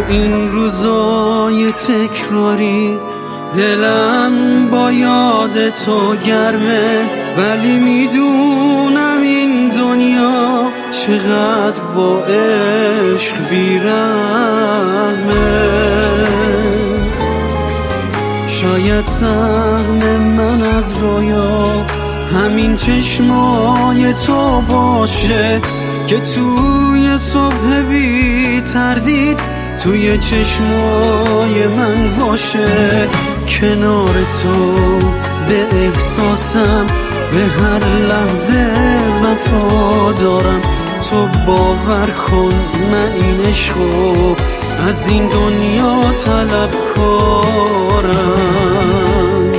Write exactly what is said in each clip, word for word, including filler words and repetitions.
این روزای تکراری دلم با یاد تو گرمه، ولی میدونم این دنیا چقدر با عشق بی‌رحمه. شاید سهم من از رویا همین چشمای تو باشه که توی صبح بی تردید توی چشمای من باشه. کنار تو به احساسم به هر لحظه وفا دارم. تو باور کن من این عشقو از این دنیا طلب کارم.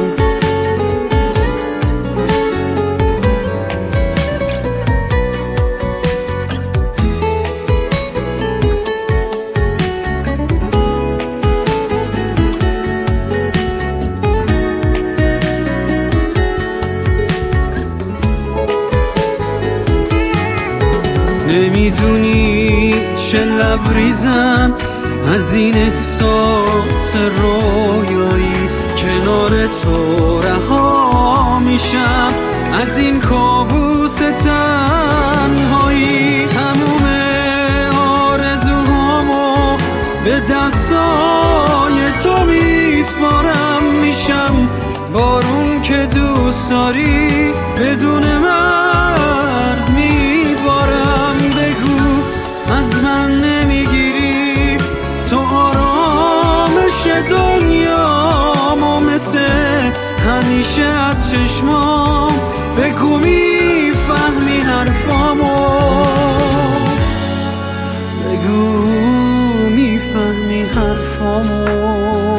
نمیدونی چه لبریزم از این احساس رویایی، کنار تو رها میشم از این کابوس تنهایی. تموم آرزوهامو به دستای تو میسپارم، میشم بارون که دوست داری بدون مرز میبارم. بگو از من نمیگیری تو آرامش دنیامو، مثل همیشه از چشمام بگو میفهمی حرفامو، بگو میفهمی حرفامو.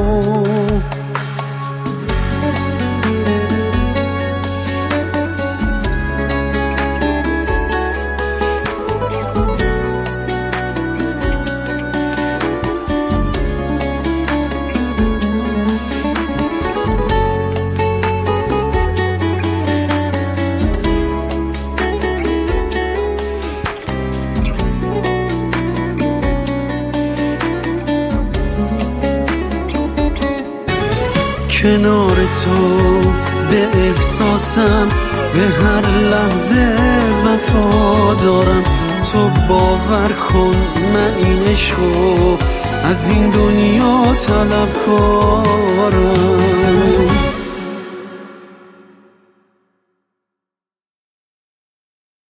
کنار تو به احساسم به هر لحظه وفا دارم. تو باور کن من این عشقو از این دنیا طلب کارم.